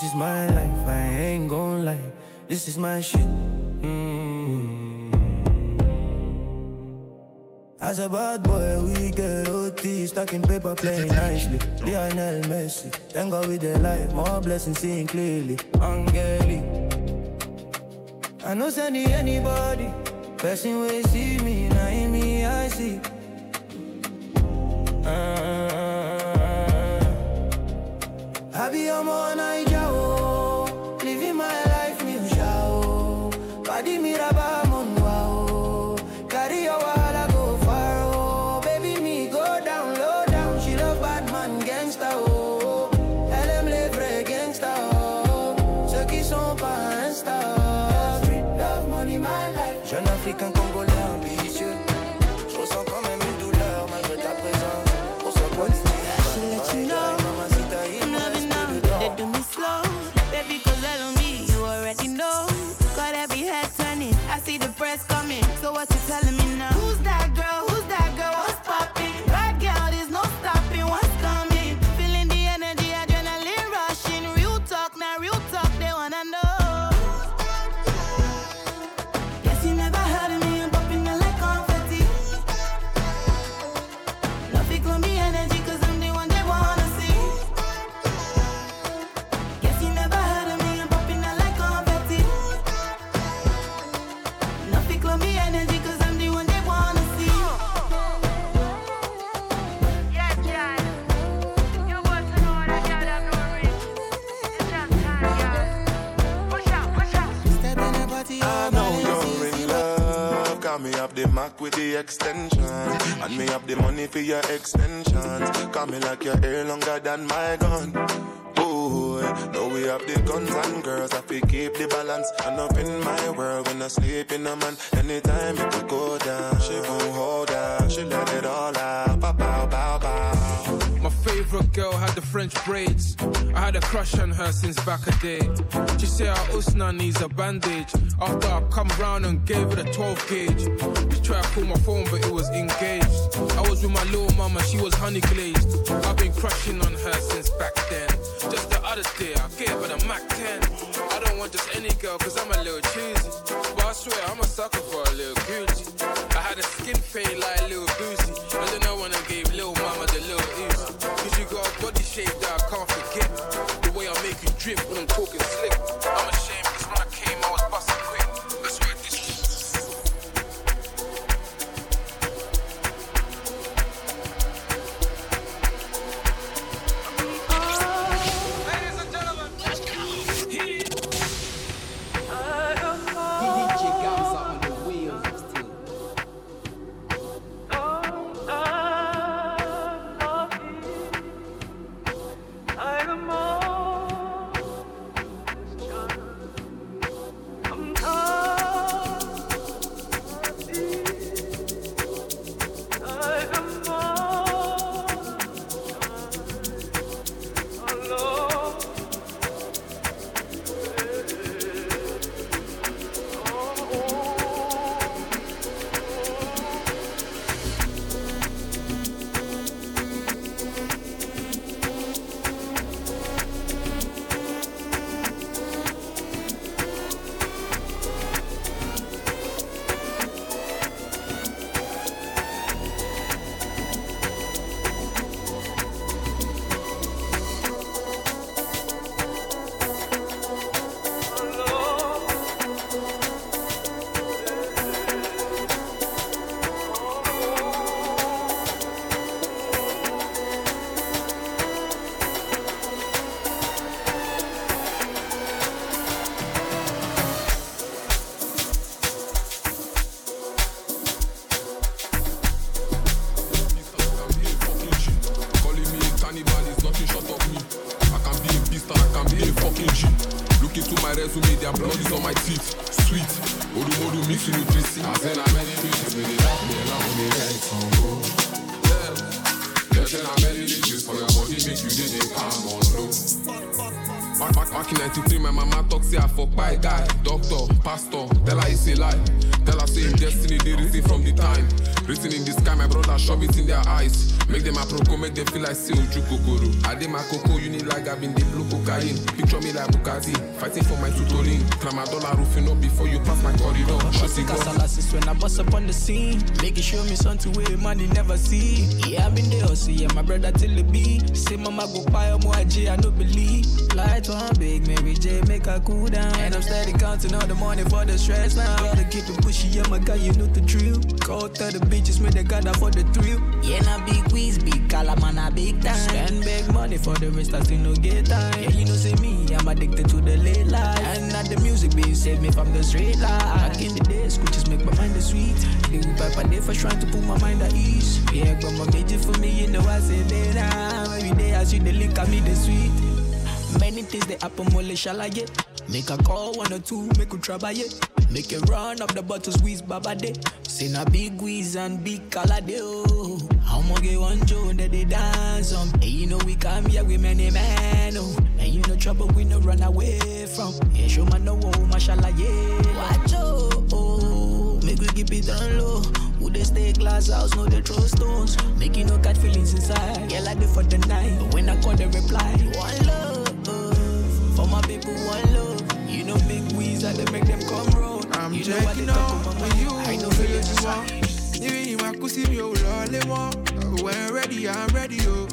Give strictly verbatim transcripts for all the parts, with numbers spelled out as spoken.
This is my life, I ain't gon' lie. This is my shit. Mm-hmm. As a bad boy, we get O T, stacking paper, playing nicely. Lionel Messi, thank God with the light, more blessings seeing clearly. Angelique, I know sending anybody. Person will see me, now in me I see. Uh, I be on my night, yo. Living my life, me show. Body me raba mon wow. Carry your wall, I go far. Oh, baby me go down, low down. She love bad man, gangsta oh. Elle aime les vrais gangsta oh. Ceux qui sont pas insta. Street love money, my life. Jeune Africain congolais ambitieux. Je ressens quand même une douleur malgré ta présence. Pour ce point, let you know. They do me slow, baby, cause I love me, you already know. Got every head turning, I see the press coming. So what you telling me now? Who's that girl, who's that girl, what's popping? Bad girl, there's no stopping, what's coming? Feeling the energy, adrenaline rushing. Real talk, now real talk, they wanna know. Guess you never heard of me, I'm popping out like confetti. Nothing gon' be energy, cause I'm the one they wanna see. Me energy cause I'm the one they wanna see. Yeah, child. You want to know that God have no ring. It's just time, girl. Push out, push out. Step in the party. I know you're in love. Got me up the Mac with the extension. And me up the money for your extensions. Got me like your hair longer than my gun. Now we have the guns and girls, I feel keep the balance. And up in my world when I sleep in a man. Anytime it could go down, she gon' hold down. She let it all out, bow, bow, bow, bow. My favorite girl had the French braids. I had a crush on her since back a day. She said her usna needs a bandage. After I come round and gave her the twelve gauge. She tried to call my phone but it was engaged. I was with my little mama, she was honey glazed. I've been crushing on her since back then. Just the other day I gave her the Mac ten. I don't want just any girl cause I'm a little cheesy. But I swear I'm a sucker for a little Gucci. I had a skin fade like a little Boosie. And then I went and gave little mama the little easy. Cause you got a body shape that I can't forget. The way I make you drip when I'm talking slick. I'm ashamed cause when I came I was busting quick. That's why this resume, their blood is on my teeth. Sweet, Odu Odu mix with nutrition. I said I'm many bitches with it up, me along with me right from go. Yeah, said I'm many bitches for your body, make you did it calm on low. Back, back, back in ninety-three, my mama talk say I fuck by guy. Doctor, pastor, tell her it's a lie. Tell her say destiny, they receive from the time. Written in the sky, my brother shove it in their eyes. Make them a proco, make them feel like say Oju Kokoro. I did my cocoa, you need like I've been the blue cocaine. Picture me like Bukati, fighting for my tutoring. Tramadol roofing up before you pass my corridor. Shotty Casalasis when I bust up on the scene. Make it show me something where money never see. Yeah, I've been there, see, yeah, my brother till the beat. Say mama go buy a more J, I don't believe. Light on big, Mary J, make her cool down. And I'm steady counting all the money for the stress now. Gotta keep it pushy, yeah, my guy, you know the drill. Go tell the bitches, make the gather for the thrill. Yeah, now big whiz, big color, man, a big time. Spend big money for the rest, I still no get time. Yeah, you know, say me, I'm addicted to the late life. And not the music, baby, save me from the straight line. Back in the day, scooches make my mind the sweet. They will pipe a day for trying to put my mind at ease. Yeah, but my major for me, you know, I say better. Every day I see the link, I me the sweet. Many things they happen, more shall I get. Make a call, one or two, make a try by it. Make it run up the bottle, squeeze baba day. Say na big whiz and big color day. Oh, how much get one Joe that they dance on? And you know we come here with many men. Oh, and you know trouble we no run away from. Yeah, show man no oh, mashallah yeah. Watch oh, oh, make we keep it down low. Who they stay glass house, no they throw stones. Make you no cat feelings inside. Yeah, like they for the night. But when I call they reply, one love, uh, for my people, one love. You know big wheeze that they make them come round. I'm you checking out for you. I know for you to want. Even if I could see me, oh Lord, they want. When ready, I'm ready, oh.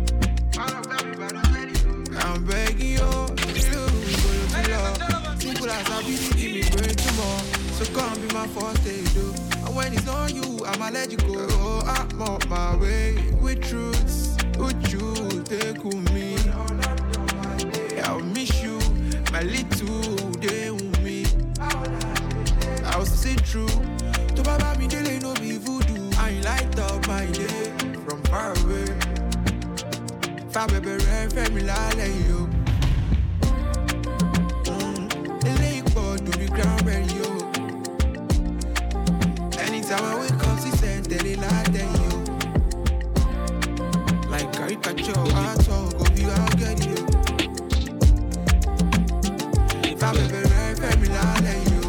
I'm begging you, you, you love. Simple as I be, give me brain tomorrow. So come be my first day, do. And when it's not you, I'ma let you go. Oh, I'm on my way with truths, with you, take with me. I'll miss you, my little day with me. I'll see through. To Baba me daily no be voodoo. I light up my day from far away. Far baby red family like you. The lake board to be ground ready yo. Anytime I wake up, she said that they like that yo. Like caricature, I talk, go be I'll get you. Far baby red family like you.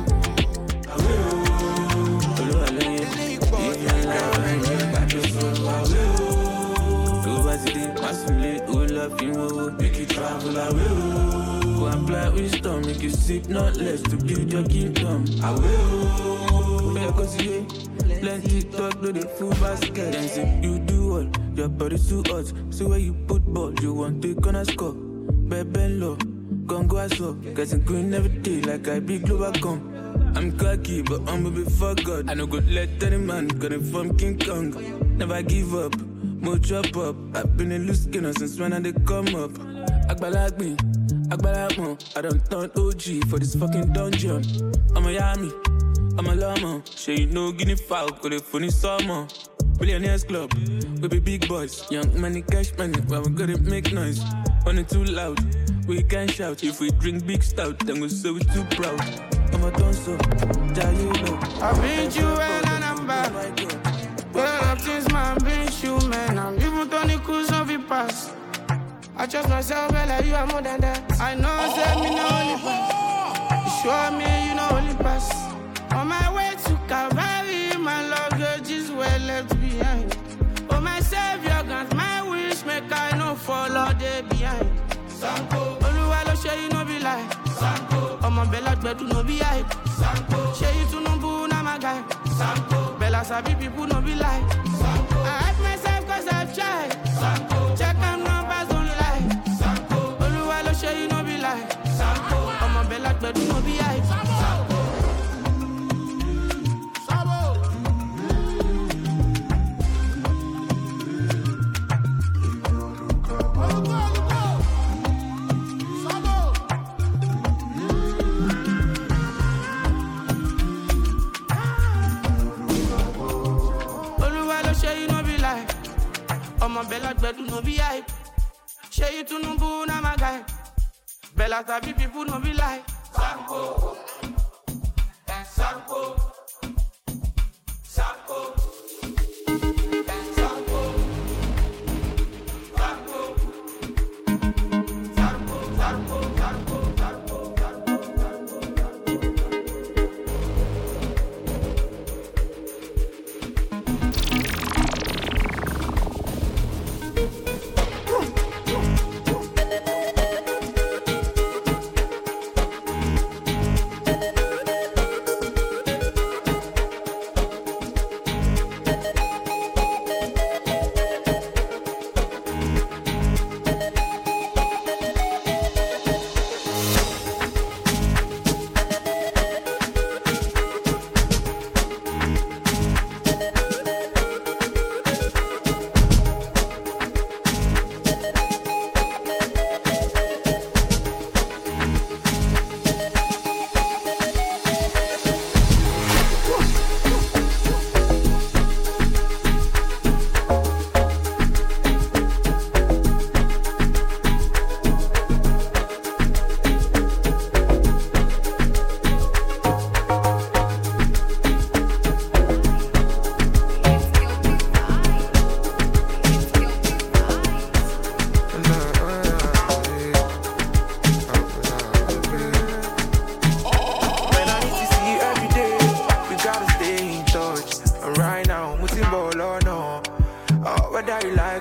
Make you travel, I will. Go and apply wisdom, make you sip not less to build your kingdom. I will. Because you plenty talk, do the full basket. Then say you do all, your body's too hot. So where you put ball, you want to gonna score. Baby low, gon' go as well. Getting green every day like I be global come. I'm cocky, but I'm a bit for God. I no go let any man gonna form King Kong. Never give up. More chop up, I've been a loose skinner since when I did come up. Akbar like me, Akbar like more. I don't turn O G for this fucking dungeon. I'm a yummy, I'm a llama. Sure you know guinea fowl, got a funny summer. Billionaires club, we be big boys. Young money, cash money, but we gotta make noise. When it's too loud, we can shout. If we drink big stout, then we say we too proud. I'm a tonso, you know. I've been you and I'm back. Well, up since my been you, man. I'm even Tony Cruz of the past. I trust myself, well, like you are more than that. I know, say me no only pass. You show me, you know, only pass. On my way to Calvary, my luggage is well left behind. Oh, my savior grant my wish, make I no follow they behind. Sanko, Oluwa lo share you no be lie. Sanko, oh my bella bedu no be hype. Sanko, share you to no boo na my guy. Sanko, bella sabi people no be lie. Sanko, I hype myself cause I've tried. Sanko, check them numbers don't lie. Sanko, Oluwa lo share you no be lie. Sanko, oh my bella bedu no be hype. Sanko. Bella bedu no be hype. Share you to no boo na my guy. Bella sabi people no be like. Sanko, Sanko, Sanko, Sanko, Sanko, Sanko, Sanko, Sanko, Sanko,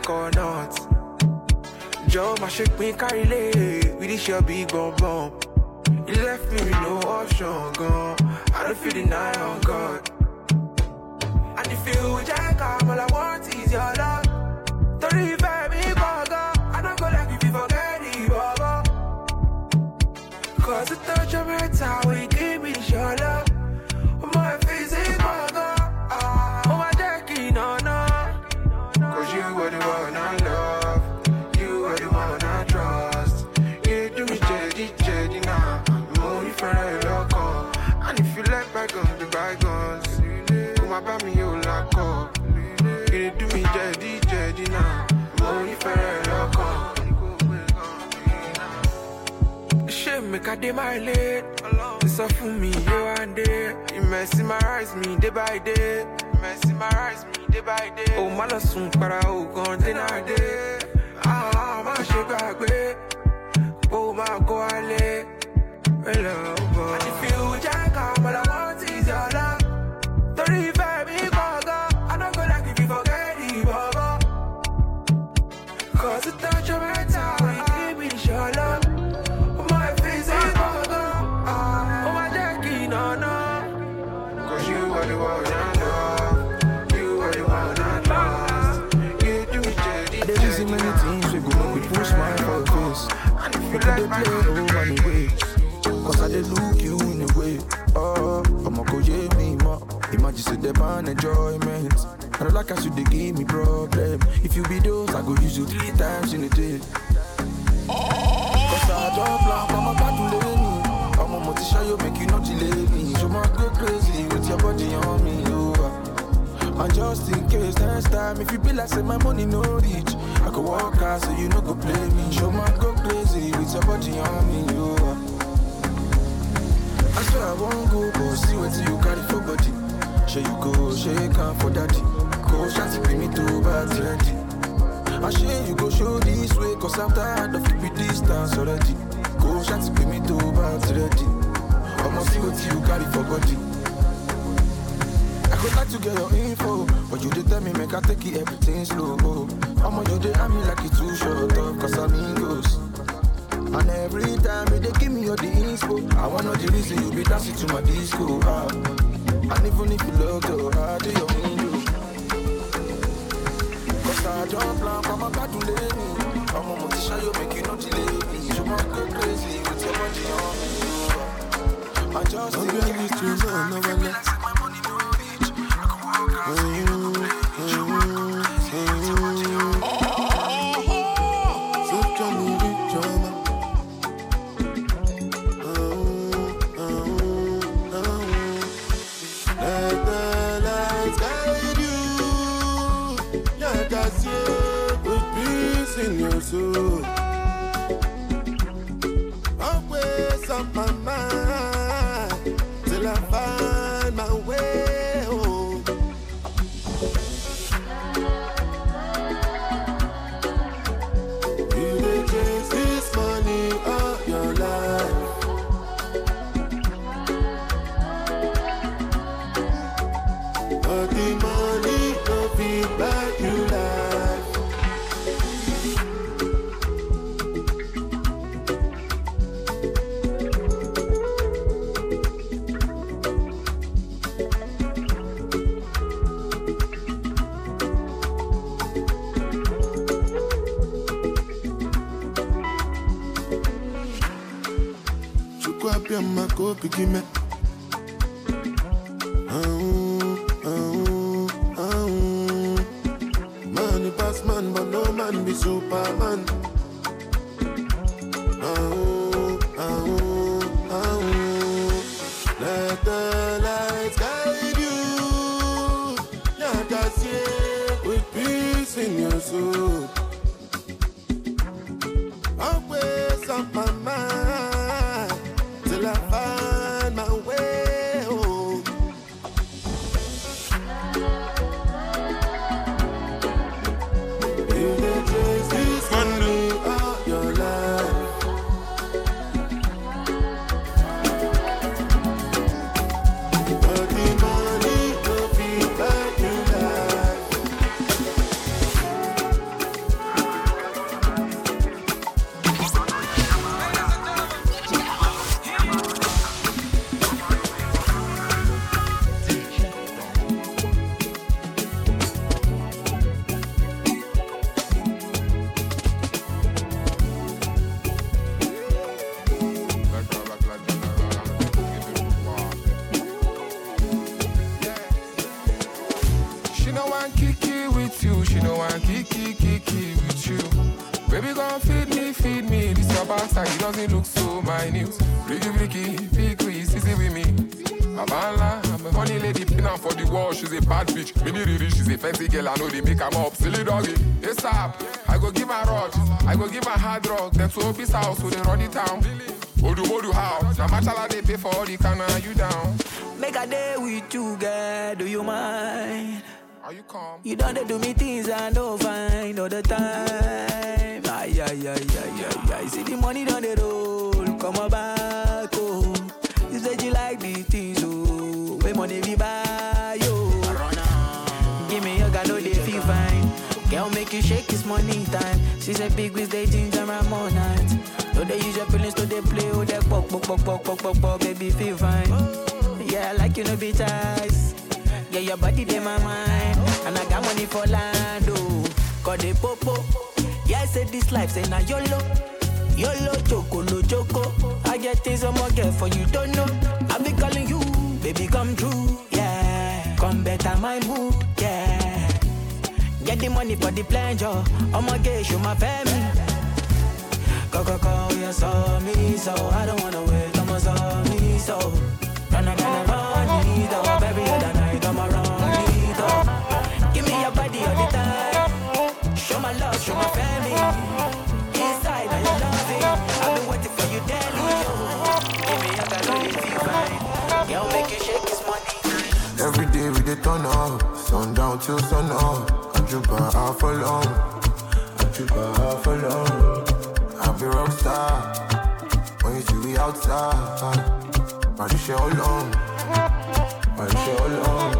like or not. Joe, my shake me carry lay. We this your big bomb bomb. You left me with no option, gone. I don't feel the night on God. And if you jack up, all I want is your love. Don't leave me, bugger. I don't go like if you forget it, bugger. Cause the touch of my time, we give me your love. My face is bugger. Oh, my jackie, no, no. Cause you were the one I love. You are the one I trust. You do me jaddy, jaddy now. I'm only for a local. And if you like bygones, the bygones. Come about me, you lock up. You do me jaddy, jaddy now. I'm only for a local. Shame make a day my late. It's up for me, you and day. You mesmerize me day by day. You mesmerize me day by day. Oh, my last soon, but I will go on dinner day. Ah, my shit back way. Oh, my go ale. Hello, boy. And if you jack up, all I want is your love. Don't leave me, bugger. I don't go like if you forget it, bugger. Cause the touch of my time, give me your love. My face is bugger. Ah, oh, my Jackie, no, no. Cause you are the one I love. You are the one I trust. You do me jaddy. There's so many things we go make me push my face. And if you You could like play my over the way. Cause I did look you in a way. Oh, I'm a go yeah me ma. Imagine say the man enjoyment. I don't like as you they give me problem. If you be those, I go use you three times in a day. Cause I don't plan, I'm about to lay me. I'm a motivation, you make you not delay me. So much go crazy with your body on me, over. And just in case next time, if you be like say my money no reach, I could walk out so you no go play me. Show my go crazy with your body on me, over. I swear I won't go, but see what you carry for body. Share you go, shake hand for daddy. Go shanty bring me to bad ready. I share you go show this way, cause I'm tired of keeping distance already. Go shanty bring me to bad ready. I'ma see what you carry for body. I could like to get your info, but you did tell me make I take it everything slow. I'ma you did at me like it too short up, cause I'm amigos. And every time they give me all the inspo, I want know the reason you be dancing to my disco. Ah. And even if you look to I do your window. Cause I don't plan for my bad to lay me. I'm a motivation, you make you not delay me. You might go crazy with your body on me. I just think it's too low, no one lets my money no reach. I can walk out, so you know go play. You might go crazy with your body on me. So Johnny with drama. In your soul, always on my mind till I find my way home. You may chase this money all your life, but the money don't feel like you like. My copy give me. Money pass man, but no man be Superman. Let the lights guide you. Yeah, that's it. With peace in your soul. Always on my mind till I find my way home. You may chase this money all your life, but the money don't feel like you like. kiki kiki with you. Baby, gon' feed me, feed me. This your bastard, he doesn't look so minute. Ricky, Ricky, big Chris, easy with me. Abala, I'm a funny lady, pin out for the wall. She's a bad bitch. Mini Riri, she's a fancy girl. I know they make her up. Silly doggy, hey stop. I go give her rod, I go give her hard rock. Them to Opie's house, so they run it down. Odu Modu how? Now machala they pay for all the can, you down. Make a day with you, girl. Do you mind? Are you calm? You don't do me things I don't find all the time. Ay, ay, ay, ay, ay, ay. See the money on the roll. Come on back, oh. You said you like these things, oh. Where money we buy, yo. Give me your girl, no, they feel fine. Girl, make you shake, it's money time. She said big with they things around more night. No, they use your feelings to they play, oh, they pop, pop, pop, pop, pop, pop, pop, baby, feel fine. Yeah, I like you, no be ties. Yeah, your body, they my mind. And I got money for land, oh. Cause they popo. Yeah, I said this life, say now YOLO. YOLO, choco, no choco. I get things I'm gonna get for you, don't know. I be calling you, baby, come true. Yeah, come better my mood, yeah. Get the money for the pleasure. I'm gonna get you my family. Go, go, go, you saw me, so I don't wanna wait, I'm gonna saw me, so. Gonna, gonna run it, oh, baby, other night, I'm gonna run it, oh. Give me your body all the time. Show my love, show my family. Inside, I love it. I've been waiting for you daily, oh. Give me your body, feel fine. Girl, make you shake this money. Every day we dey turn up, sundown till sun up. I drip by half a long, I drip by half a long. I be rock star when you see me outside. I just share all on, I just share all on.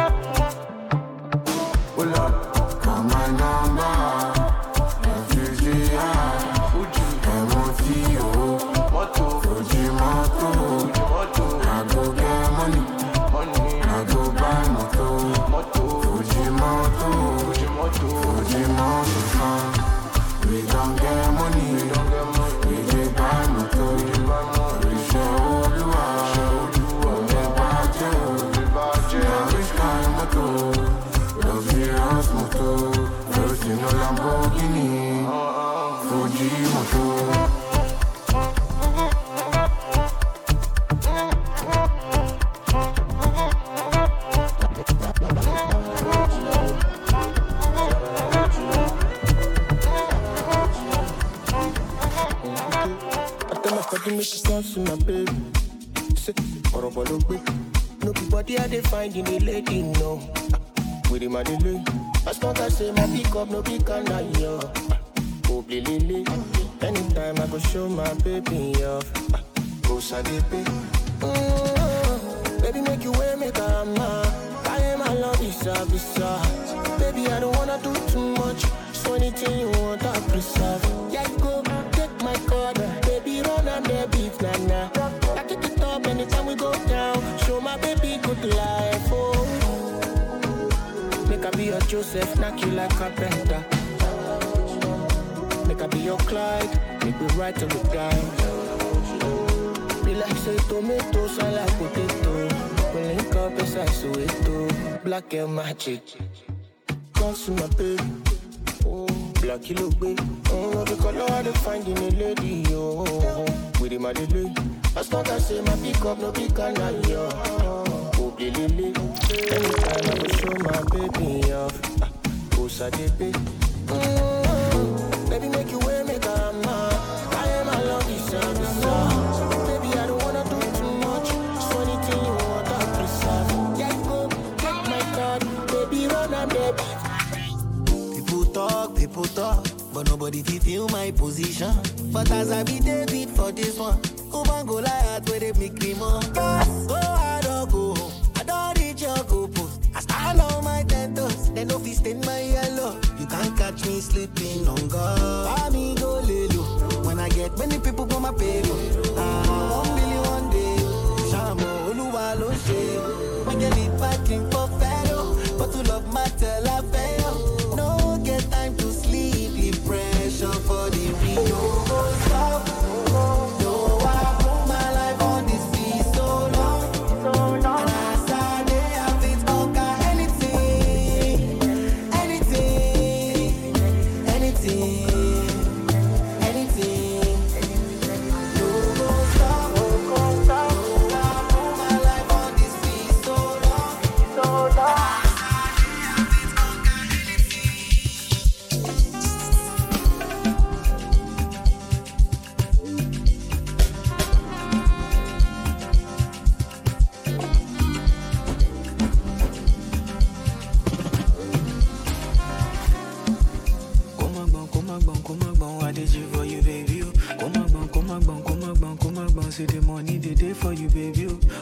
Pull up, call my number. Refugee, M O T O, Fuji Moto. I go get money, I go buy moto. Fuji Moto, Fuji Moto. We don't get money, we dey buy moto. We share all the budget. Now which kind moto? Luxurious moto. First in a Lamborghini, Fuji Moto. Make she dance to my baby. Say, horrible look quick. No body I they find in the lady, no. With him at the delay. As long as say my pick up, no pick on I yo. Oh, lily. Anytime I go show my baby off. Go Sadepe. Mm, baby, make you wear make a man. I am a love is a bizarre. Baby, I don't wanna do too much. So anything you want, I preserve. Yeah, go take my card. Baby, run on the beat, nah, nah. I take it up anytime we go down. Show my baby good life, oh. Make I be your Joseph, knock you like a bender. Make I be your Clyde, make me right to the guy. Be like say tomatoes, I like potato. We link up inside Soweto. Black and magic. Come to my baby. Oh, black you look big. Oh, the color I find in a lady, oh. With him at the delay. As long as say my pick up, no pick on I yo. Oh, lily. Anytime I will show my baby off. Go Sadepe. Mm, baby, make you wear make a man. I am a love is a bizarre. Baby, I don't wanna do too much. So anything you want, I preserve. Yeah, go take my card. Baby, run on baby. People talk, people talk, but nobody fit feel my position. But as I be David for this one, Uban go like where they make me more. Go, I don't go home, I don't reach your goal post. I stand on my ten toes, they no fit stain my yellow. You can't catch me sleeping on God. I me go lay low, when I get many people go my payroll. Ah, one million one day, Shamo, Oluwa lo she. I get it back in for fellow, but to love matter la fail. No get time to sleep, leave pressure for the real. Stop. No, I put my life on this beat, so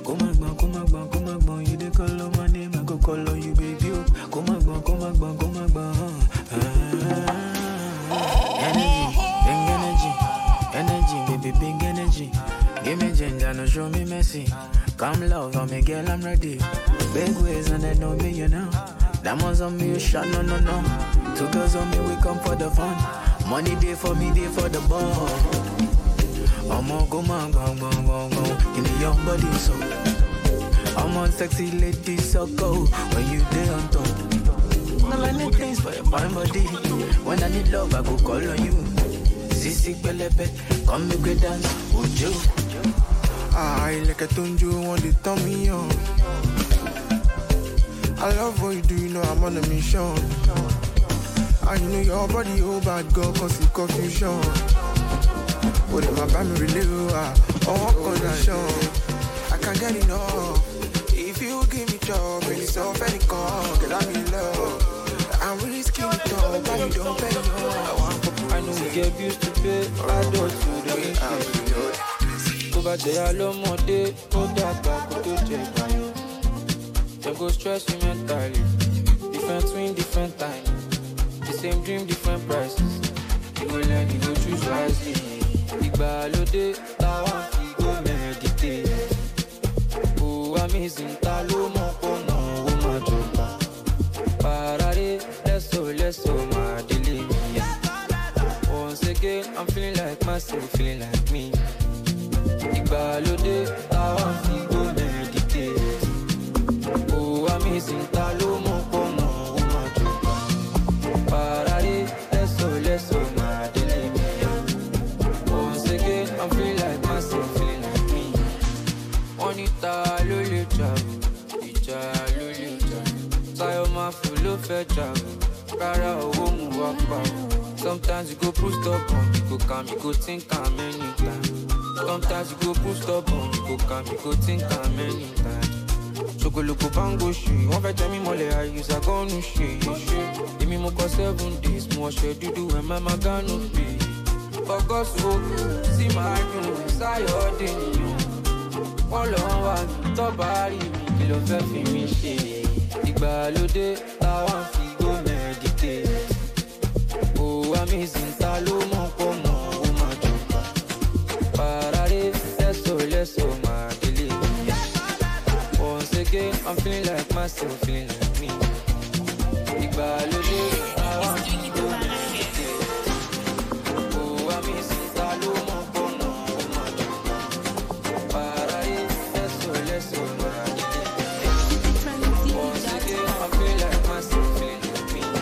Come on, come on, come on, come on, come on. You dey call on my name, I go call on you, baby. Oh. Come on, come on, come on, come on, come on. Energy, big energy, energy, baby, big energy. Give me ginger, no show me mercy. Come love on me, girl, I'm ready. Big ways and they know me, you know. Diamonds on me, you shot, no, no, no. Two girls on me, we come for the fun. Money day for me, day for the ball. I'm on, go, man, go, go, go, go. Give me your body, so. I'm on sexy lady, so go. When you day on top. No, I need things for your fine body. When I need love, I go call on you. Sissy, Pelebe, come make we dance, would you? I like a tunju, want to turn me on. I love what you do, you know I'm on a mission. And you know your body, oh bad girl, cause it's confusion. But in my family, really, oh, condition. I can't get enough. If you give me job, and it's all very calm, cause I'm in love. I'm really skinny tall, but you don't pay no. I know we get used to pay, I don't do the issue. Go back there, I love more day, go that back, go to check. Them go stress you mentally. Different twin, different time. The same dream, different prices. You go learn, you go choose wisely. Igbalode, tawa fi go meditate. Oh, amazing, talo mo kono, oh my joba. Parade, let's go, let's go, my delay. Once again, I'm feeling like myself, feeling like me. Igbalode, tawa fi go meditate. Amazing, talo mo kono, oh my joba. Parade, let's go, let's go, my delay. Once again, I'm feeling like myself, feeling like me. Onita, lulu, jabu, ija, lulu, jabu. Sayo ma full fe jabu, rara owo mu wapa. Sometimes you go push stubborn, you go calm, you go think I'm anytime. Sometimes you go push stubborn, you go calm, you go think I'm anytime. Chocolate bango she, one fait me mole I use a gun she, she. Give me more seven days, more shit do do and mama gonna be. Focus so, see my room, say your day. All on one, top body, kilo fe fi mi she. Igbalode, tawa fi go meditate. Oh amazing, talo mo kono, oh my joba. Parade, let's go, let's go, my delay. Once again, I'm feeling like myself, feeling like me. Igbalode, I want to go meditate. Oh, I'm missing talo mo kono, oh my joba. Parade, let's go, let's go, my delay. Once again, I'm feeling like myself, feeling like me.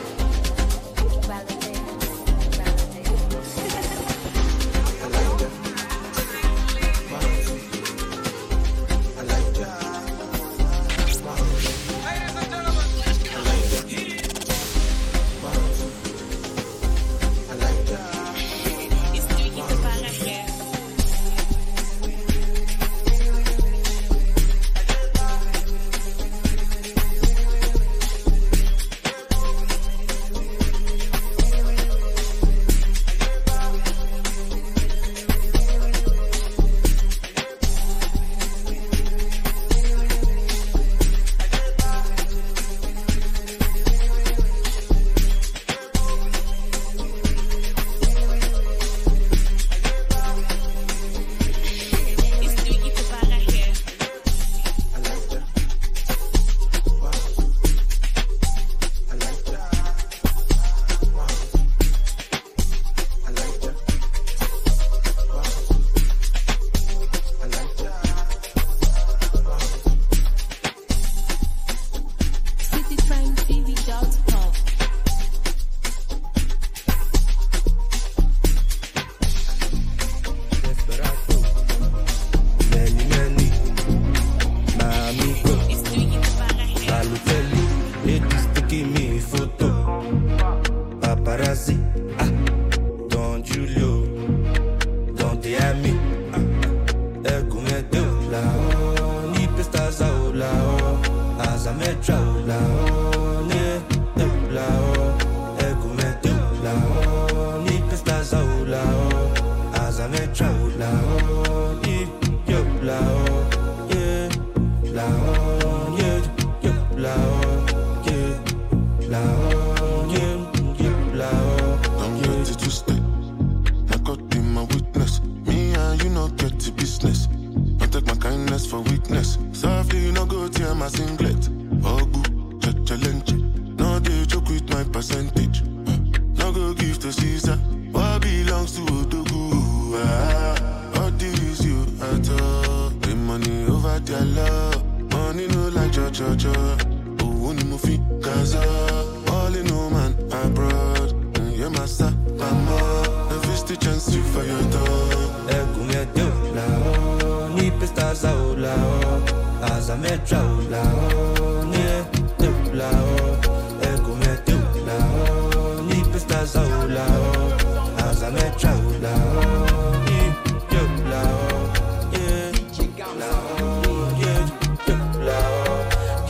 tear my singlet. Ogu, challenge. No, they joke with my percentage. Uh, no go give to Caesar. What belongs to Odogu? Ah, all this you at all. The money over their love. Money no like cha cha cha. Oh, only movie Gaza. All in no man abroad. Yeah, master, mama. The first chance you for your dog. Eh, come here, do la oh. Ni pestas a o la oh. As a metra o la oh. Ni do la oh. Eh, come here, do la oh. Ni pestas a o la oh. As a metra o la oh. Ni do la oh. Yeah, la oh. Yeah, do la oh.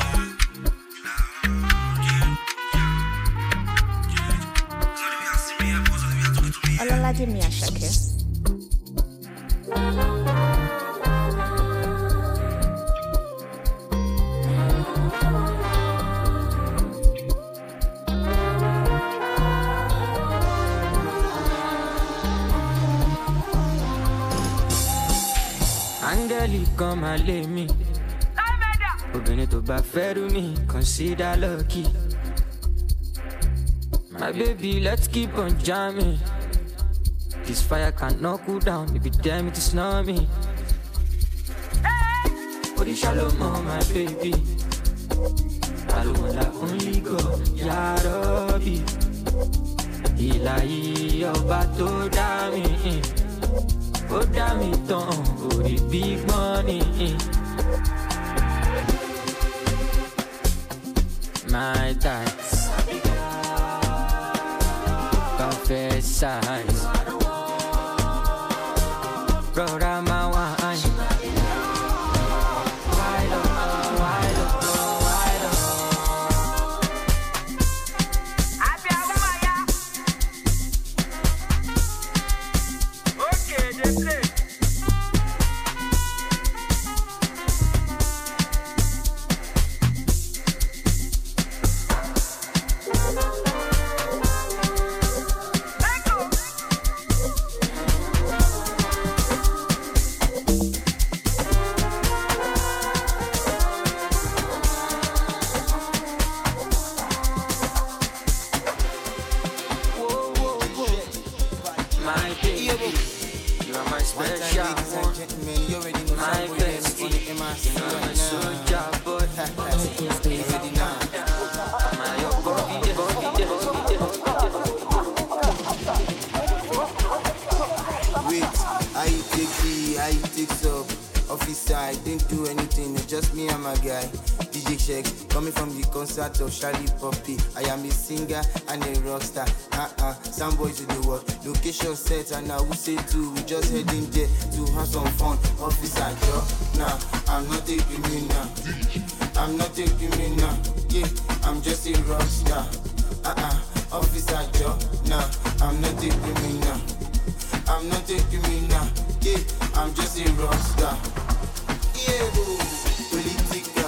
Olalaje mi Asake. Angeli, come and lay me. Obìnrin tó bá fẹ́ rú mi, consider lucky. My baby, let's keep on jamming. This fire can't knock you down, baby, damn it, it's not me. For the shallow more, my baby. I don't want that only go, ya Rabbi. Ilahi, ọba tó dá mi. Ó dá mi tán, ó di big money. My tights, confess size. Brother, my wine. Wide up, wide up, wide up. Okay, they play. Of Charlie Poppy, I am a singer and a rock star. Uh-uh, some boys to the world. Location set and I will say too. We just heading there to have some fun. Officer job, nah, I'm not a criminal. I'm not a criminal. Yeah, I'm just a rock star. Uh-uh, officer job, nah, I'm not a criminal. I'm not a criminal. Yeah, I'm just a rock star. Yeah, politica.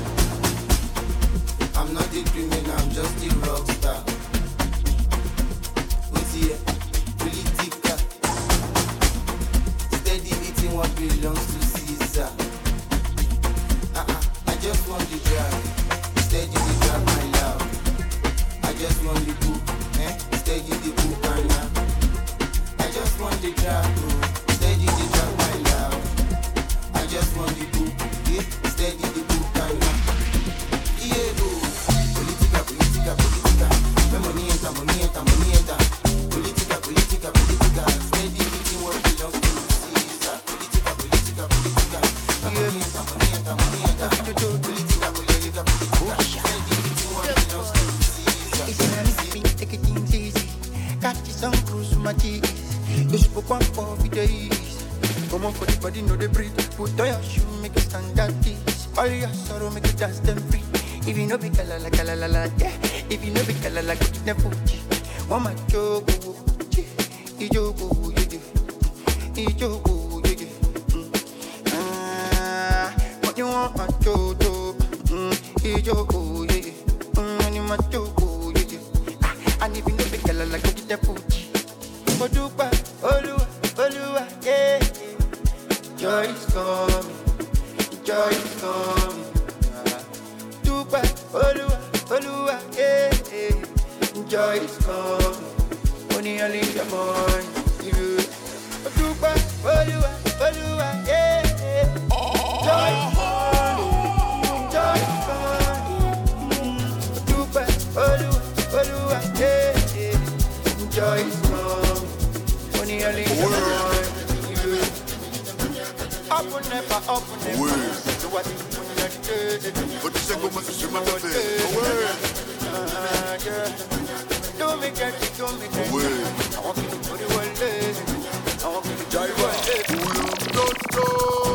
I'm not a criminal, I'm just a rock star. What's here? Politica. Steady eating what belongs to Caesar. Uh-uh, I just want the drive. Steady the drive, my love. I just want the book, eh? Steady the book, my love. I just want the drive, oh. Steady the drive, my love. I just want the book, yeah? Steady the book, my love. Yeah, oh. Politica, money enter, money enter, money enter. Politica, politica, politica. Steady eating what belongs to Caesar. Politica, politica, politica. Money enter, money enter, money enter. Politica, politica, politica. Steady eating what belongs to Caesar. It's take it things easy. Catch some cruise to my cheese. You spoke one for the days. Come on for the body, know the breathe. Put on your shoe, make it stand at this. All your sorrow, make it dance them free. If you know be kalala kalala yeah. If you know be kalala go to the fuji. One my joke, ijogo yeah, ijogo yeah. Ah, what you want my jojo? Ijogo yeah, mm, my jogo yeah. And if you know be kalala go to the fuji. Odupa, Olua, Olua yeah. Joy is coming, joy is coming. Joy is coming. Money only in your mind. You do back, Olua, Olua, yeah, yeah. Joy is coming. Joy is coming. Do back, Olua, Olua, yeah, yeah. Joy is coming. Money only in your mind. You up and never, up and never. So what you put in the day? What you say, go must you must have Don't make it, don't make it. I want you to put it one day. I want you to drive one day. Don't go.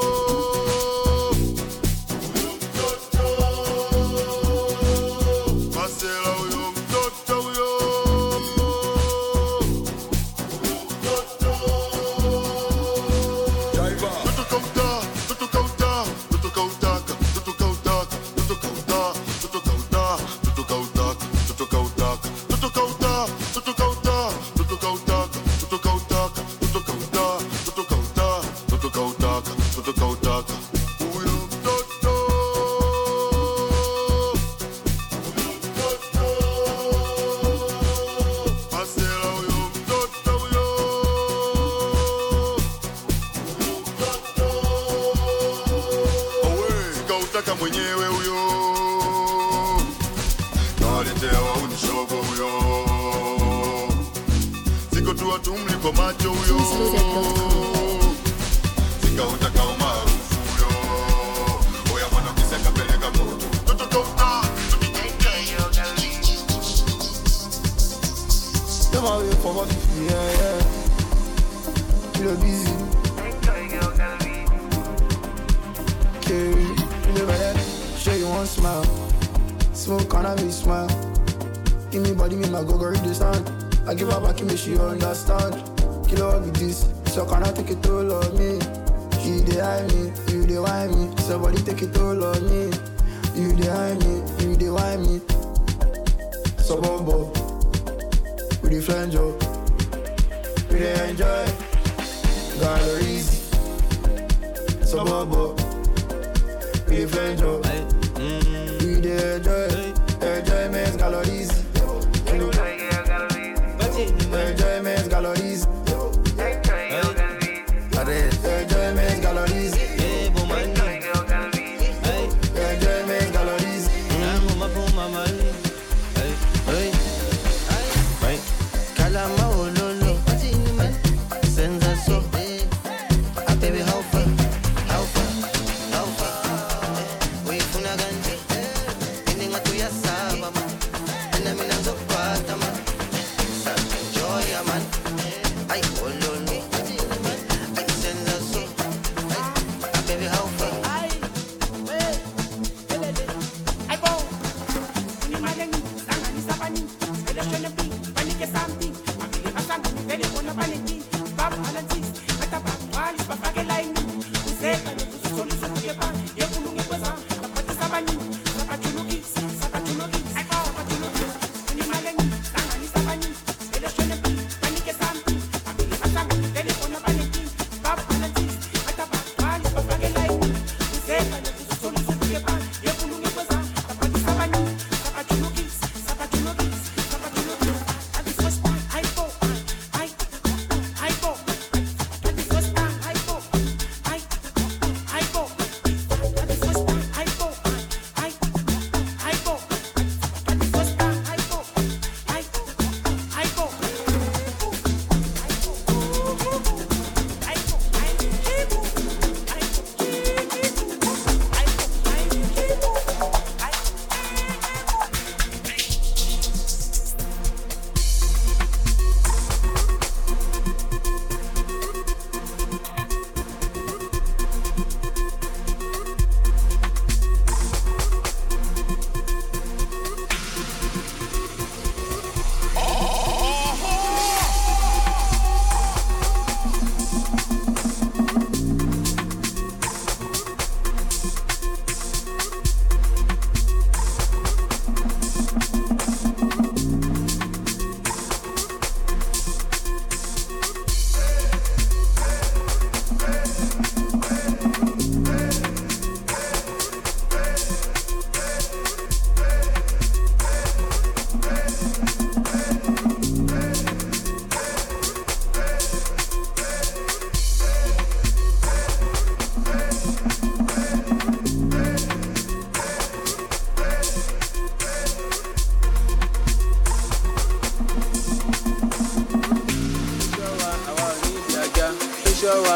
She understand. Kill all with this, so can I take it all on me? You dey me, you dey whine me. Somebody take it all on me. You dey me, you dey whine me. So bumbo, we dey flange up, we dey enjoy. Got easy. So bumbo, we dey flange up, we dey enjoy. Enjoyment got easy. Enjoyment calories. Enjoyment calories. Enjoyment calories. Kalama ololo, senza so. Ah baby, how far, how far, how far? We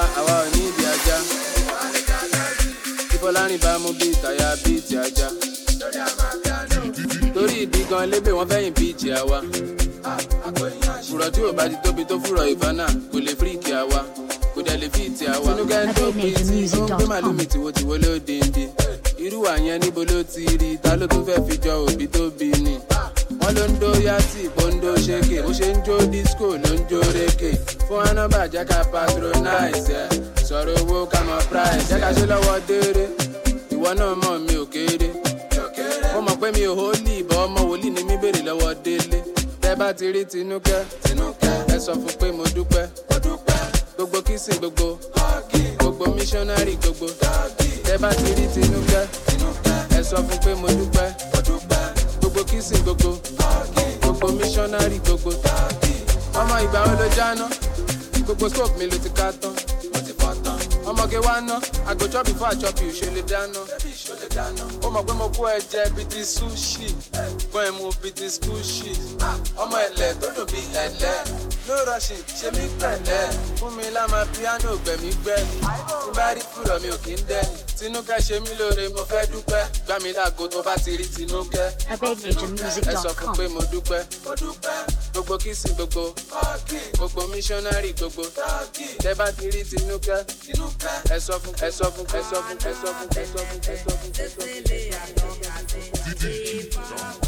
àwa ò ní ìdí ajá. Tí Fọlárin bá mú bí ìtàyà bí ìtì ajá. Torí ìdí gan lébè wọ́n fẹ́yìn bí ìtì àwa. Fùrọ̀ tí ò bá ti tóbi tó fùrọ̀ ìfánà kò lè fíríkì àwa. Kò dẹ̀ lè fi ìtì àwa. Tinúkẹ́ ń tó bí tí ó ń gbé màlúù mi tìwotìwo ló dèndé. Irú àyẹn níbo ló ti rí ta ló tún fẹ́ fi jọ òbí tó bí ni. Wọ́n ló ń dó yàtì bóńdó ṣéke bó ṣe ń jó disco ló ń jó rékè. Fún anọ́bà jẹ́ ká patronize ẹ̀ sọ̀rọ̀ owó ká mọ price jẹ́ ká ṣe lọ́wọ́ déédé. Ìwọ náà mọ̀ mi ò kéré. Mo mọ̀ pé mi ò hólì ìbọn ọmọ wòlíì ni mi béèrè lọ́wọ́ délé. Tẹ́ bá ti rí Tinúkẹ́ ẹ sọ fún pé mo dúpẹ́. Gbogbo kìsìn gbogbo gbogbo missionary gbogbo. Tẹ́ bá ti rí Tinúkẹ́ ẹ sọ fún pé mo dúpẹ́. Gbogbo kìsìn gbogbo gbogbo missionary gbogbo. Ọmọ ìgbà wo ló jáná? Gbogbo scope mi ló ti ká tán. Ọmọge wá ná, I go chop before I chop you, ṣe lè dáná. Ó mọ̀ pé mo kó ẹ jẹ bíi ti sushi, gbọ́n ẹ mú bíi ti sushi. Ọmọ ẹ̀lẹ̀ tó dùn bíi ẹ̀lẹ̀, no rushing, ṣe mí pẹ̀lẹ́. Fún mi láma piano gbẹ̀mí gbẹ̀mí, tí bá rí fúrọ̀ mi ò kí ń dẹ́ni. Tinúkẹ́ ṣe mí lóore, mo fẹ́ dúpẹ́. Gbá mi láago tó bá ti rí Tinúkẹ́. Ẹ sọ fún pé mo dúpẹ́. Gbogbo kìsìn gbogbo, gbogbo missionary gbogbo. Tẹ́ bá ti rí Tinúkẹ́. Ẹ sọ fún, ẹ sọ fún, ẹ sọ fún, ẹ sọ fún, ẹ sọ fún, ẹ sọ fún, ẹ sọ fún.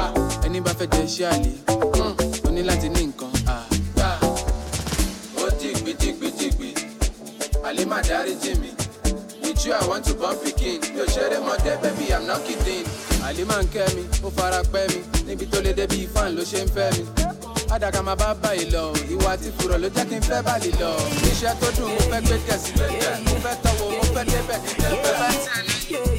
ẹni bá fẹ́ jẹ iṣẹ́ àlè ó ní láti ní nǹkan. Ó dìgbì dìgbì dìgbì àlè má dárí jì mí. With you I want to born pikin. Yóò ṣeré mọ́dé baby I'm not kidding. Àlè máa ń kẹ́ mi, ó fara pẹ́ mi. Níbi tó lè débi fan ló ṣe ń fẹ́ mi. Àdàkà máa bá báyìí lọ, ìwà àti fùrọ̀ ló jẹ́ kí n fẹ́ báyìí lọ. Iṣẹ́ tó dùn mo fẹ́ gbé kẹ̀sì lẹ́tẹ̀, mo fẹ́ tọwọ́ mo fẹ́ débẹ̀ kí n tẹ́ fẹ́ bá tẹ̀lé.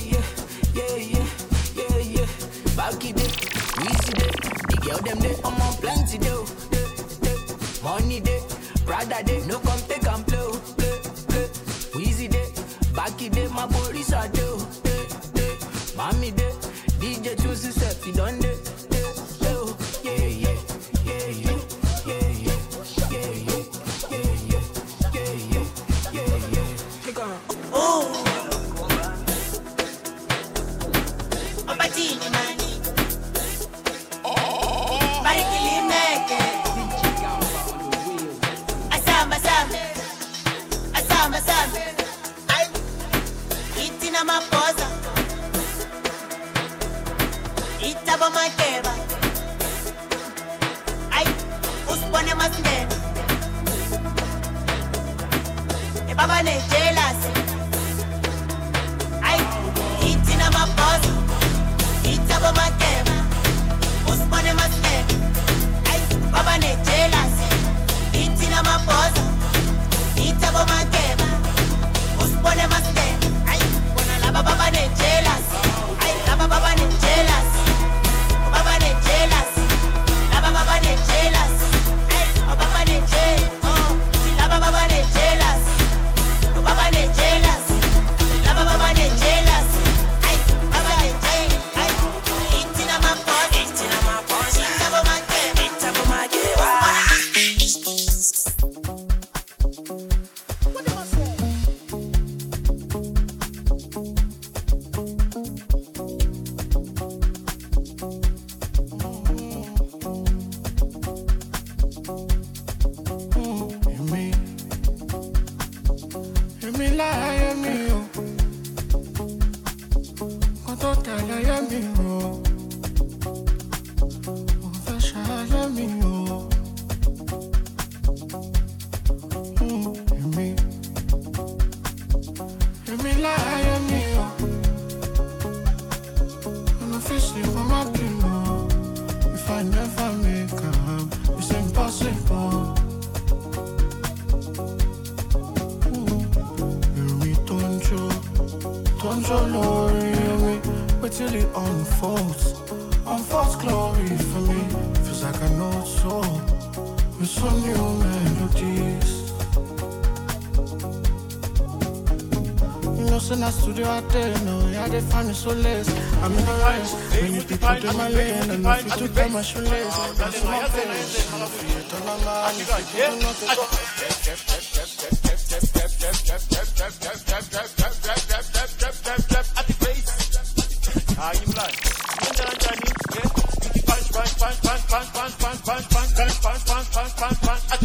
Back it up, Weezy day, the girl them day, I'm on plenty day, money day, Prada day, no come take and play, play, play. Weezy day, back it day, my body so day, day, day. Mommy day, D J choose himself, he done day, day, yeah, yeah, yeah, yeah, yeah, yeah, yeah, yeah, yeah, yeah, yeah, yeah, yeah. Oh, I'm a teen man. Ay, uspone más nena. E baba ne jealous. Ay, itina maposa. Itaba makeba. Uspone más nena. Ay, baba ne jealous. Itina maposa. Itaba makeba. Uspone más nena. Ay, bona la baba ne jealous. Ay, la baba ne jealous. Baba ne jealous. La baba ne jealous. Ay, baba ne jealous. Oh, la baba ne jealous. Baba ne jealous. La baba ne jealous. Ay, baba ne jealous. Ay, itina maposa. Itina maposa. Itabo makeba. Itabo makeba. What am I saying? So less, I'm in the rise. When you people do my lane, and if you do my shoelace, that's my face. I'm afraid to my mind. If you do not go, at the place. Are you blind? You know Johnny? Yeah. Punch, punch, punch, punch, punch, punch, punch, punch, punch, punch, punch, punch, punch, punch, punch. At the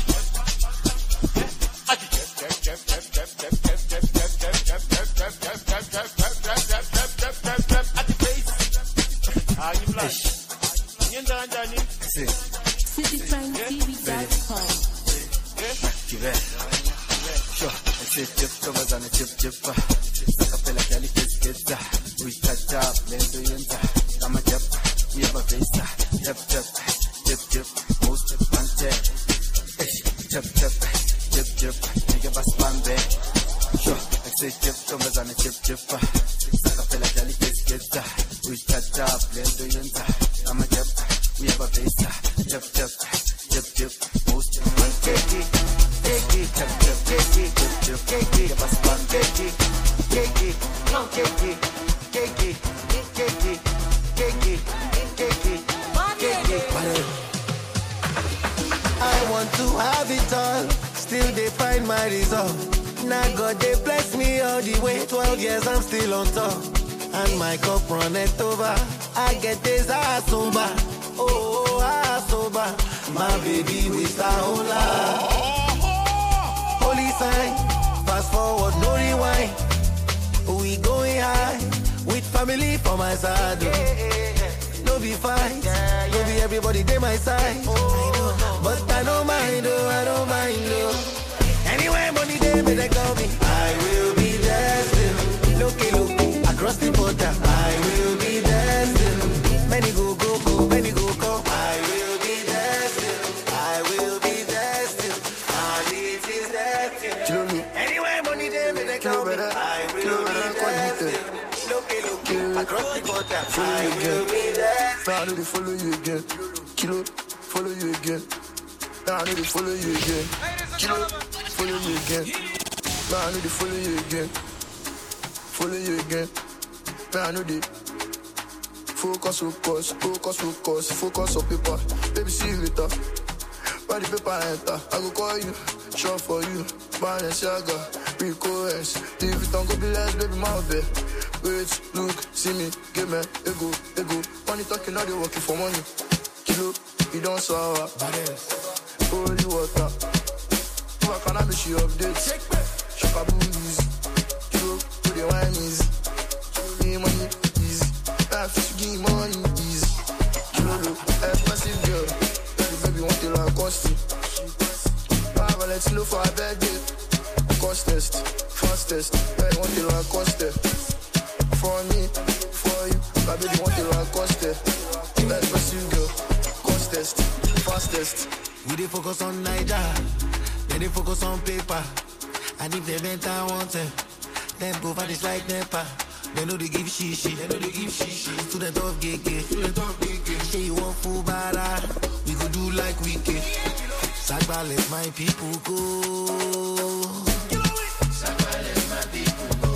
no be fight. No be everybody they my side. But I don't mind, oh, I don't mind, oh. Anywhere money they may they call me. I will be there still. Look, look, across the border. I will be there still. Many go, go, go, many go, go. I will be there still. I will be there still. And it is there still. Anywhere money they may they call me. I will be there still. Look, look, across the border. I will be there still. Now I know they follow you again. Kilo, follow you again. Now I know they follow you again. Kilo, follow you again. Now I know they follow you again. Follow you again. Now I know they focus, focus, focus, focus, focus on paper. Baby, see you later. By the paper enter, I go call you, shop for you. Balenciaga, Rico S. If it don't go be less, baby, my bed. Wait, look, see me, give me, ego, ego. Money talking, now they working for money. Kilo, you don't sour. Holy water. Who I can I make you update? Shakabu easy. Kilo, do the wine easy. Give money easy. I have to give money easy. Kilo, expensive girl. Tell the baby want to like cost it. I will let you know for a birthday. Cost test, fastest. I want to like cost it. For me, for you, my baby want to like cost it. Expensive girl, cost test, fastest. We dey focus on Niger, then they focus on paper. And if they vent I want them, then go for this like Nepa. They know they give shishi, they know they give shishi. Student of Gege, student of Gege. Say you want full bada, we go do like we can. Sagba let my people go. Sagba let my people go.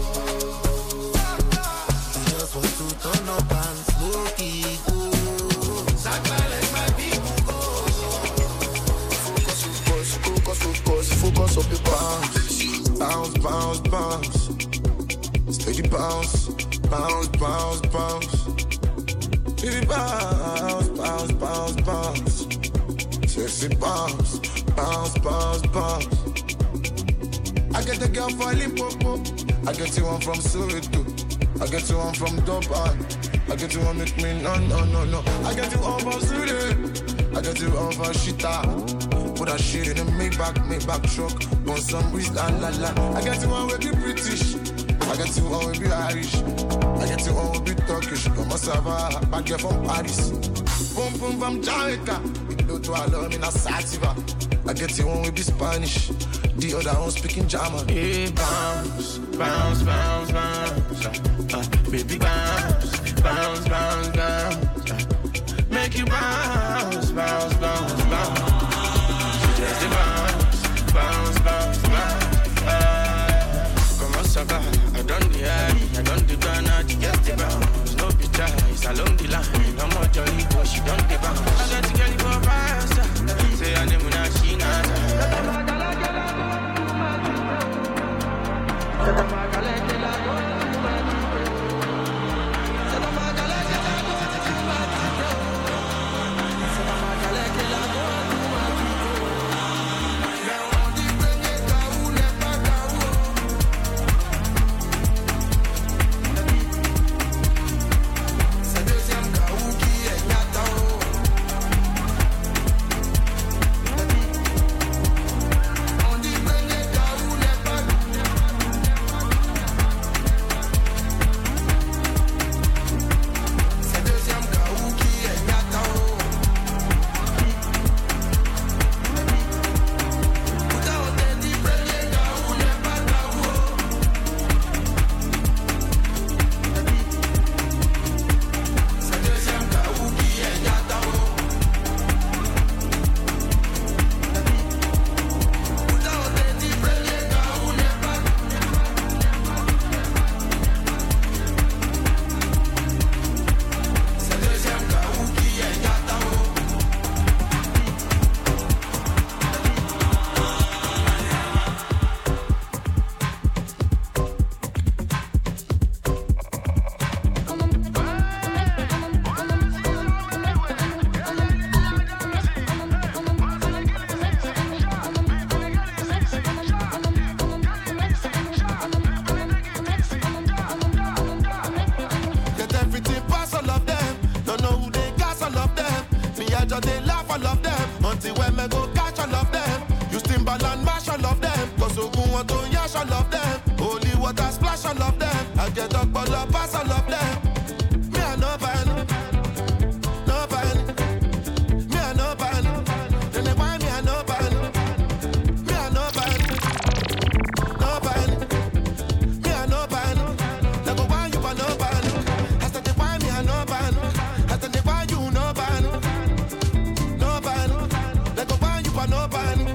You just want to turn up and smoke it go. Sagba let my people go. Focus, focus, focus, focus, focus on the bounce. Bounce, bounce, bounce. Steady bounce, bounce, bounce, bounce. Baby bounce, bounce, bounce, bounce. Sexy bounce, bounce, bounce, bounce. I get a girl for Limpopo. I get you one from Soweto. I get you one from Durban. I get you one make me no, no, no, no. I get you one from Sweden. I get you one from Shita. Put that shit in a Maybach, Maybach truck. Want some wrist, la la la. I get you one with the British. I get you one with the Irish. I get you one with the Turkish. Come on, Sava, back here from Paris. Boom, boom, from Jamaica. Do to alone in a sativa. I get you one with the Spanish. The other one speaking German. Hey, bounce, bounce, bounce, bounce. Uh, uh, baby, bounce, bounce, bounce, bounce. Uh, make you bounce, bounce, bounce, bounce. She just a bounce, bounce, bounce, bounce. Uh, come on, sucker. I done the high, I done the Ghana, she just the bounce. No picture, it's along the line. No more jolly, but she done the bounce. I got to get it for fast. Say her name when I see her. Avalanche mash all of them. Cause Ogun want to yash all of them. Holy water splash all of them. I get up all up pass all of them. Me I no ban, no ban. Me I no ban. Then they buy me I no ban. Me I no ban, no ban. Me I no ban. They go buy you but no ban. After they buy me I no ban. After they buy you no ban, no ban. They go buy you but no ban.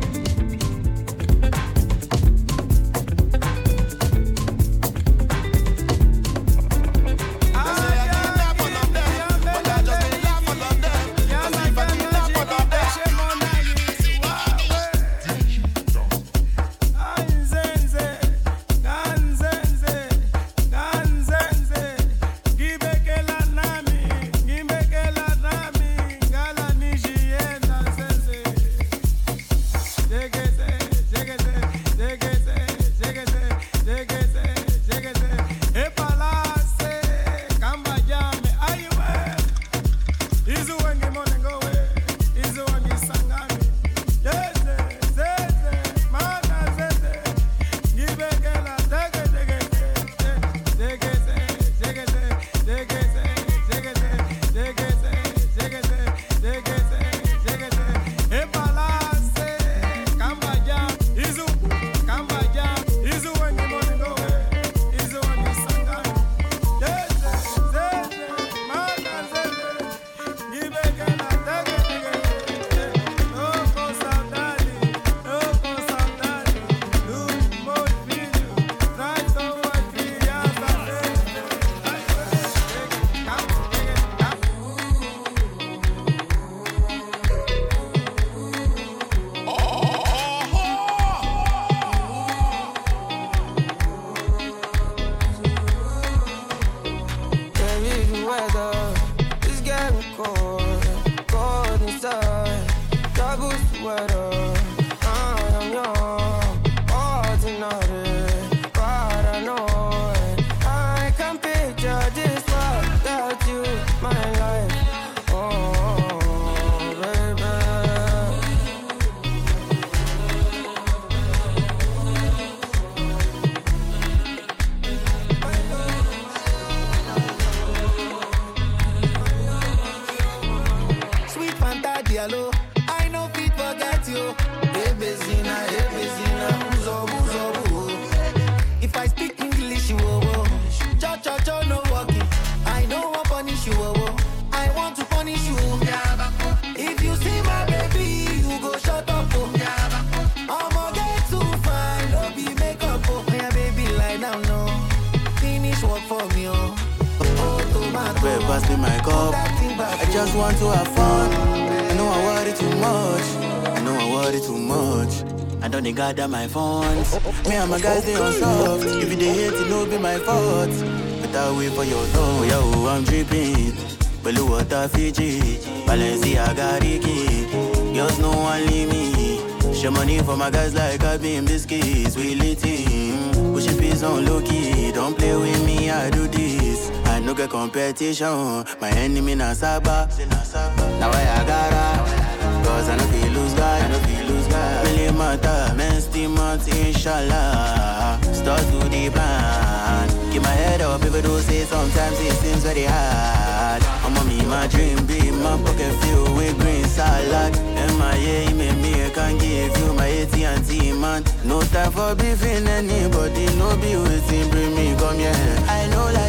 Gather my phones. Me and my guys they on soft. If you dey hate it, no be my fault. But I wait for your door. Yo, I'm dripping. Blue water Fiji, Balenciaga Ricky. Girls no one leave me. Share money for my guys like I been biscuits. We lit team. Push your piece on low key. Don't play with me, I do this. I no get competition. My enemy na Saba. Now I gotta. Cause I no feel lose God, I no feel lose God. Really matter, men still months, inshallah. Start to the plan. Keep my head up, people do say sometimes it seems very hard. I'm on me, my dream be my pocket filled with green salad. M I A, me, me, I can give you my A T and T, man. No time for beefing anybody, no be waiting, bring me, come here. I know like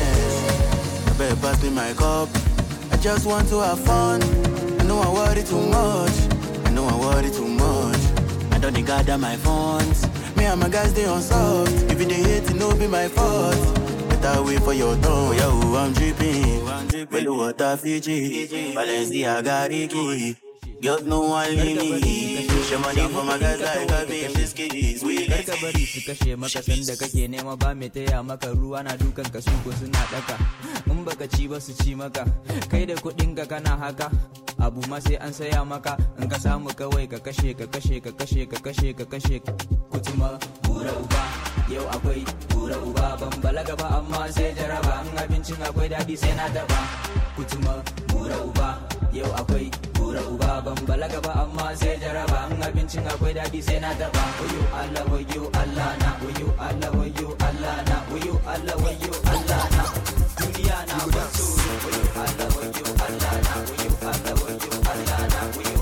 stress. I better pass me my cup. I just want to have fun. I know I worry too much. I know I worry too much. I don't need gather my phones. Me and my guys they on soft. If you dey hate it, no be my fault. Better wait for your door. Yo, I'm dripping. Blue water Fiji, Balenciaga Ricky. Girls no one leave me. Share money for my guys like I been biscuits. We let ka bari su kashe maka sanda kake nema ba mai taya maka ruwa na dukan ka su ko suna daka. In baka ci ba su ci maka. Kai da kudin ka kana haka. Abu ma sai an saya maka. In ka samu kawai ka kashe ka kashe ka kashe ka kashe ka kashe. Kutuma bura uba yau akwai bura uba ban balaga ba amma sai jaraba. In abincin akwai dadi sai na daba. Kutuma bura uba yau akwai bura lura uba ban balaga ba amma sai jaraba in abincin akwai daɗi sai na taba wayo Allah wayo Allah na wayo Allah wayo Allah na wayo Allah wayo Allah na duniya na wato wayo Allah wayo Allah na wayo Allah wayo Allah na wayo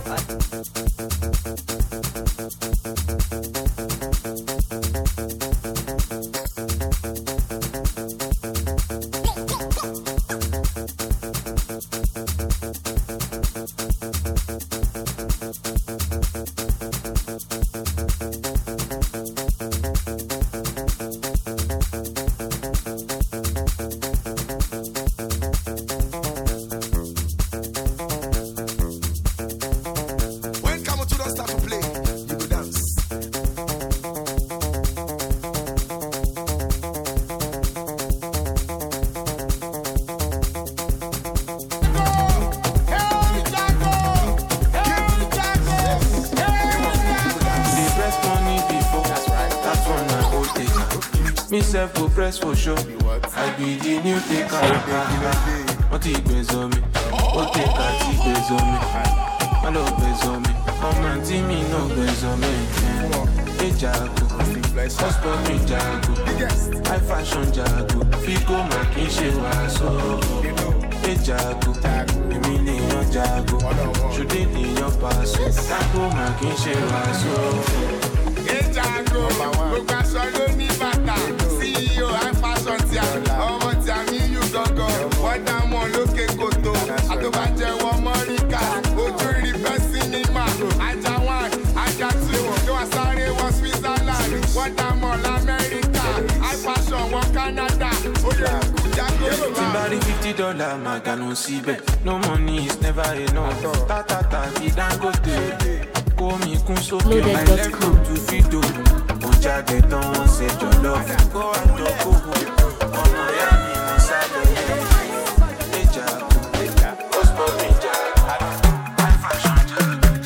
Myself go press for sure. I be the new taker. What he plays on me? What take a tea plays on me? I love plays on me. I'm not me, no plays on me. Hey Jago, husband me Jago. I fashion Jago. Fico making she was so. Hey Jago, me need your Jago. Should it in your pass? Jago making she was so. Hey Jago, look at Soloni Bata, C E O and fashion tia. Ọmọ tí a ní yù gangan, wọ́n dá mọ́ lókè kòtò. Àtọ́bàjẹ́ wọ Mọ́ríkà, ojú rí bẹ́ sinimá. Ajá one, ajá two, kí wọ́n sáré wọ Switzerland. Wọ́n dá mọ́ l'Amẹ́ríkà, high fashion wọ Canada. Oyè kú Jago ló wà. Somebody fifty dollars, maga no síbẹ̀. No money is never enough. Tátátá ti Dangote. Kó mi kún sókè, I left home to feed o. Mo jáde tán wọ́n ṣe jọ̀lọ́. Kó àtọ́kò wò, ọmọ ìyá mi mo sá lọ. Ẹja kò, ọ̀sán mi jà, high fashion jà.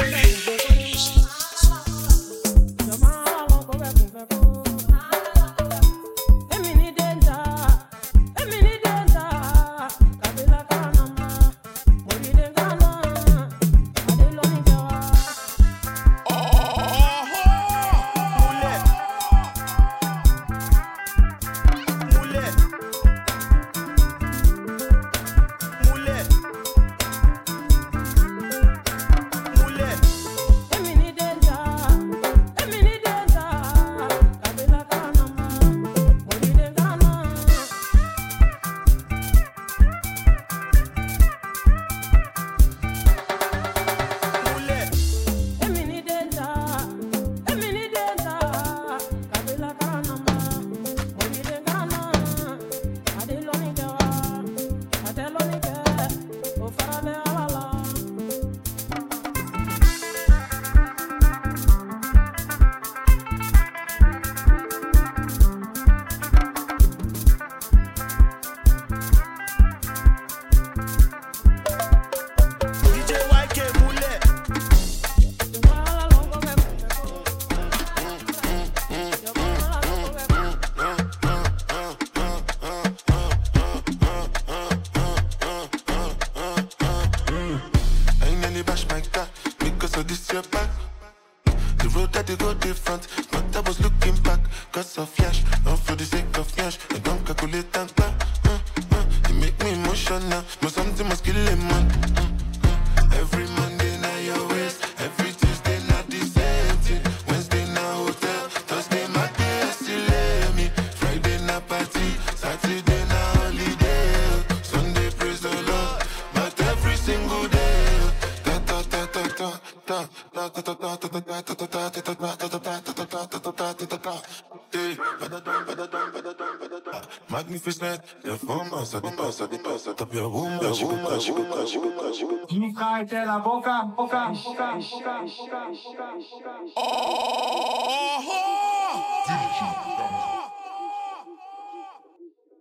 Magnificent, the former, so the boss, so the boss, so the your woman, your woman, your woman, your woman, your woman. Me cállate la boca, boca, boca, boca, boca.